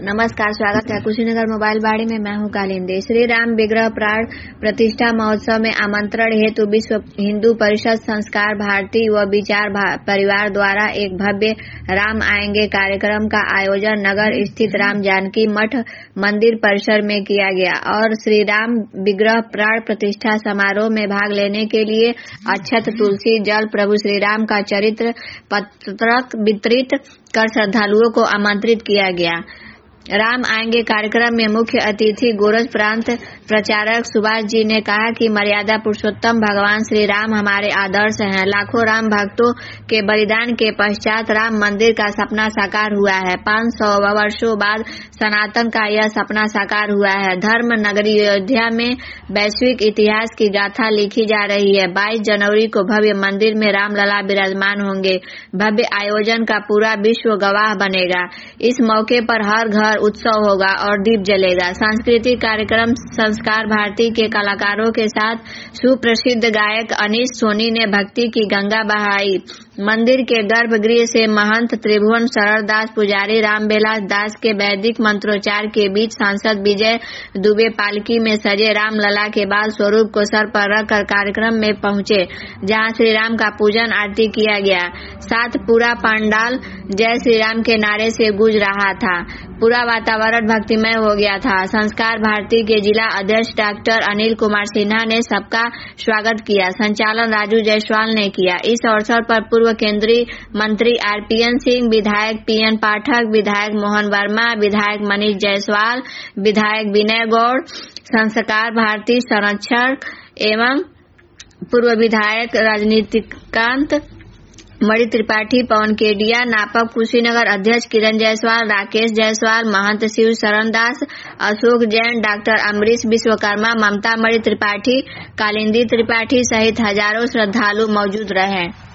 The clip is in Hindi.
नमस्कार, स्वागत है कुशीनगर मोबाइल बाड़ी में। मैं हूं कालिंदी। श्री राम विग्रह प्राण प्रतिष्ठा महोत्सव में आमंत्रण हेतु विश्व हिंदू परिषद संस्कार भारती व विचार परिवार द्वारा एक भव्य राम आएंगे कार्यक्रम का आयोजन नगर स्थित राम जानकी मठ मंदिर परिसर में किया गया और श्री राम विग्रह प्राण प्रतिष्ठा समारोह में भाग लेने के लिए अक्षत, तुलसी, जल, प्रभु श्री राम का चरित्र पत्रक वितरित कर श्रद्धालुओं को आमंत्रित किया गया। राम आएंगे कार्यक्रम में मुख्य अतिथि गोरज प्रांत प्रचारक सुभाष जी ने कहा कि मर्यादा पुरुषोत्तम भगवान श्री राम हमारे आदर्श हैं। लाखों राम भक्तों के बलिदान के पश्चात राम मंदिर का सपना साकार हुआ है। 500 वर्षों बाद सनातन का यह सपना साकार हुआ है। धर्म नगरी अयोध्या में वैश्विक इतिहास की गाथा लिखी जा रही है। 22 जनवरी को भव्य मंदिर में रामलला विराजमान होंगे। भव्य आयोजन का पूरा विश्व गवाह बनेगा। इस मौके पर हर घर उत्सव होगा और दीप जलेगा। सांस्कृतिक कार्यक्रम संस्कार भारती के कलाकारों के साथ सुप्रसिद्ध गायक अनीश सोनी ने भक्ति की गंगा बहाई। मंदिर के गर्भगृह से महंत त्रिभुवन शरण दास पुजारी रामविलास दास के वैदिक मंत्रोच्चार के बीच सांसद विजय दुबे पालकी में सजे रामलला के बाल स्वरूप को सर पर रखकर कार्यक्रम में पहुंचे, जहां श्री राम का पूजन आरती किया गया। साथ पूरा पंडाल जय श्री राम के नारे से गूंज रहा था। पूरा वातावरण भक्तिमय हो गया था। संस्कार भारती के जिला अध्यक्ष डॉक्टर अनिल कुमार सिन्हा ने सबका स्वागत किया। संचालन राजू जायसवाल ने किया। इस अवसर पर पूर्व केंद्रीय मंत्री आरपीएन सिंह, विधायक पीएन पाठक, विधायक मोहन वर्मा, विधायक मनीष जायसवाल, विधायक विनय गौड़, संस्कार भारती संरक्षक एवं पूर्व विधायक राजनीतिकांत मणि त्रिपाठी, पवन केडिया, नापक कुशीनगर अध्यक्ष किरण जायसवाल, राकेश जायसवाल, महंत शिव शरण दास, अशोक जैन, डॉक्टर अमरीश विश्वकर्मा, ममता मणि त्रिपाठी, कालिंदी त्रिपाठी सहित हजारों श्रद्धालु मौजूद रहे।